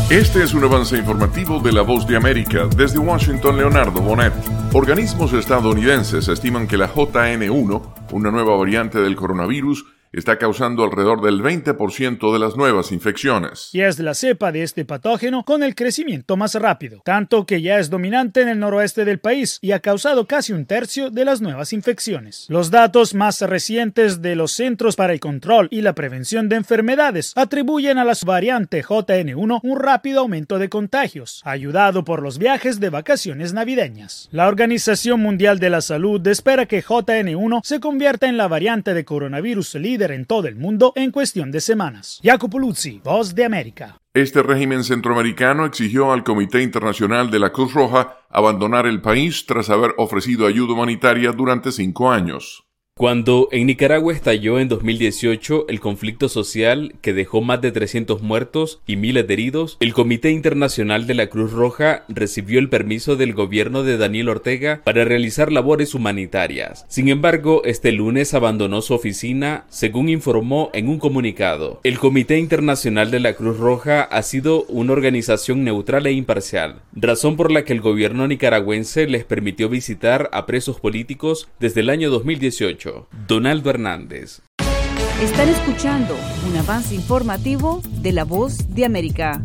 Este es un avance informativo de La Voz de América. Desde Washington, Leonardo Bonet. Organismos estadounidenses estiman que la JN1, una nueva variante del coronavirus, está causando alrededor del 20% de las nuevas infecciones. Y es la cepa de este patógeno con el crecimiento más rápido, tanto que ya es dominante en el noroeste del país y ha causado casi un tercio de las nuevas infecciones. Los datos más recientes de los Centros para el Control y la Prevención de Enfermedades atribuyen a la variante JN1 un rápido aumento de contagios, ayudado por los viajes de vacaciones navideñas. La Organización Mundial de la Salud espera que JN1 se convierta en la variante de coronavirus líder en todo el mundo en cuestión de semanas. Jacopo Luzzi, Voz de América. Este régimen centroamericano exigió al Comité Internacional de la Cruz Roja abandonar el país tras haber ofrecido ayuda humanitaria durante 5 años. Cuando en Nicaragua estalló en 2018 el conflicto social que dejó más de 300 muertos y miles de heridos, el Comité Internacional de la Cruz Roja recibió el permiso del gobierno de Daniel Ortega para realizar labores humanitarias. Sin embargo, este lunes abandonó su oficina, según informó en un comunicado. El Comité Internacional de la Cruz Roja ha sido una organización neutral e imparcial, razón por la que el gobierno nicaragüense les permitió visitar a presos políticos desde el año 2018. Donaldo Hernández. Están escuchando un avance informativo de La Voz de América.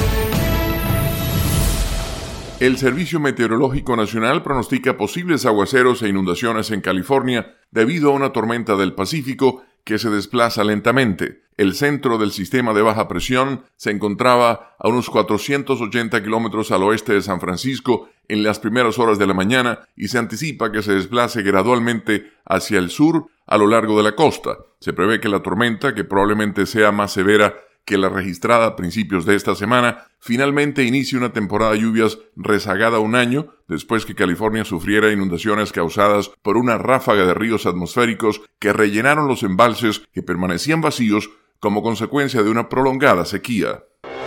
El Servicio Meteorológico Nacional pronostica posibles aguaceros e inundaciones en California debido a una tormenta del Pacífico que se desplaza lentamente. El centro del sistema de baja presión se encontraba a unos 480 kilómetros al oeste de San Francisco en las primeras horas de la mañana y se anticipa que se desplace gradualmente hacia el sur a lo largo de la costa. Se prevé que la tormenta, que probablemente sea más severa que la registrada a principios de esta semana, finalmente inicie una temporada de lluvias rezagada un año después que California sufriera inundaciones causadas por una ráfaga de ríos atmosféricos que rellenaron los embalses que permanecían vacíos como consecuencia de una prolongada sequía.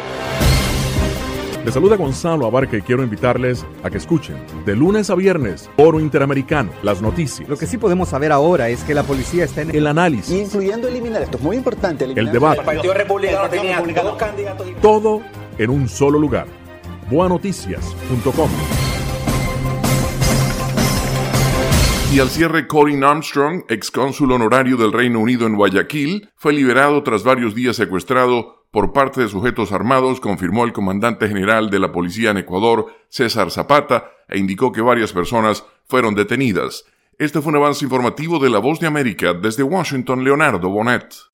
Les saluda Gonzalo Abarca y quiero invitarles a que escuchen de lunes a viernes Foro Interamericano, las noticias. Lo que sí podemos saber ahora es que la policía está en el análisis, incluyendo eliminar, esto es muy importante, el debate, el Partido Republicano tenía 2 candidatos, todo en un solo lugar. Boanoticias.com. Y al cierre, Colin Armstrong, excónsul honorario del Reino Unido en Guayaquil, fue liberado tras varios días secuestrado por parte de sujetos armados, confirmó el comandante general de la policía en Ecuador, César Zapata, e indicó que varias personas fueron detenidas. Este fue un avance informativo de La Voz de América. Desde Washington, Leonardo Bonet.